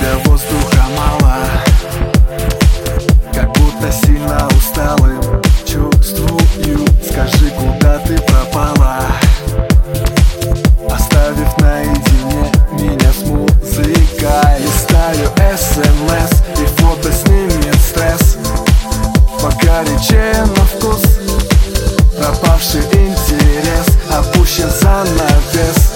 тебе воздуха мало, как будто сильно усталым чувствую. Скажи, куда ты пропала, оставив наедине меня с музыкой. Листаю СМС и фото снимет стресс, погорячее на вкус, пропавший интерес, опущен занавес.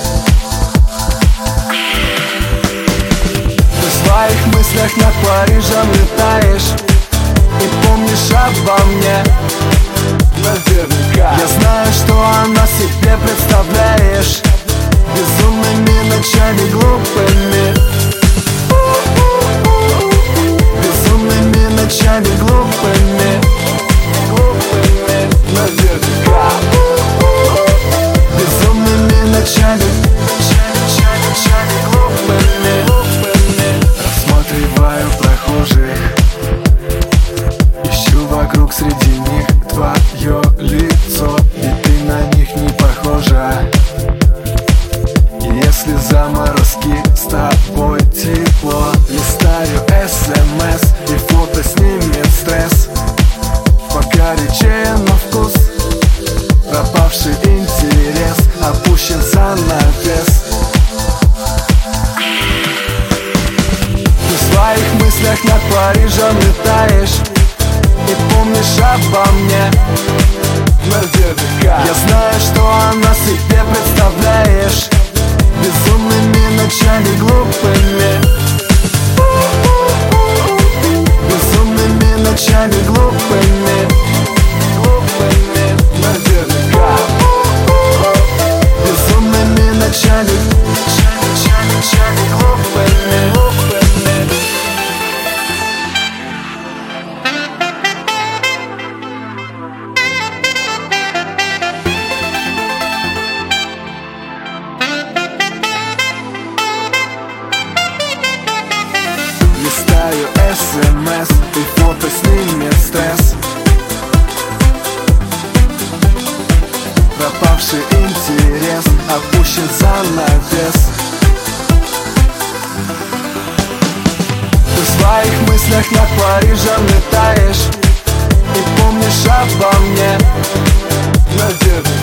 Ты в своих мыслях над Парижем летаешь и помнишь обо мне наверняка. Я знаю, что она себе представляешь безумными ночами глупыми, безумными ночами глупыми, глупыми наверняка, безумными ночами, ночами глупыми, глупыми. Рассматриваю прохожих, ищу вокруг среди них твое лицо, и ты на них не похожа. Если заморозки, с тобой тепло. Листаю СМС и фото снимет стресс, погорячее на вкус, пропавший интерес, опущен занавес. Ты в своих мыслях над Парижем летаешь и помнишь обо мне наверняка. Я знаю, что она себе представляешь безумными ночами глупыми, безумными ночами глупыми, глупыми наверняка, безумными ночами, ночами глупыми, глупыми. Листаю СМС и фото снимет стресс, пропавший интерес, опущен занавес. Ты в своих мыслях над Парижем летаешь и помнишь обо мне наверняка.